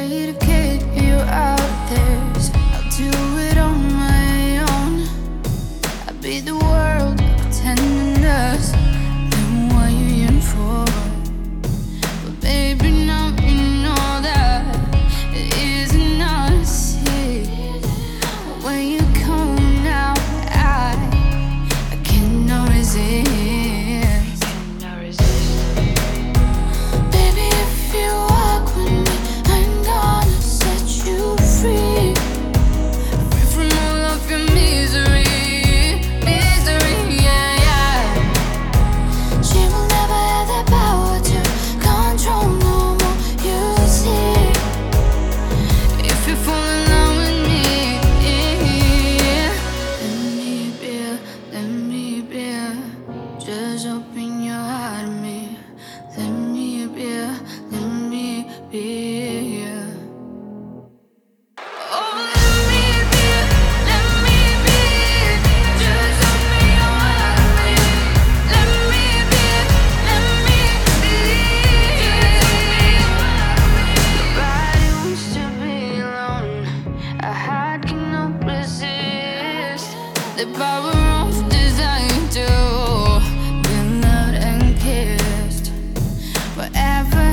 me to keep you out there. So I'll do it on my own. I'll be the world pretending us. Then what you in for? But baby, now you know that it isn't us here. When you come now, I cannot resist. Baby, if you walk with me, I'm gonna set you free. Free from all of your misery, yeah, yeah. She will never have the power to control no more, you see. If you fall in love with me, let me be. Just open your heart to me. Let me be. Oh, let me be. Just open your heart to me. Let me be. Nobody wants to be alone. A heart cannot resist the power of desire to be loved and kissed. Whatever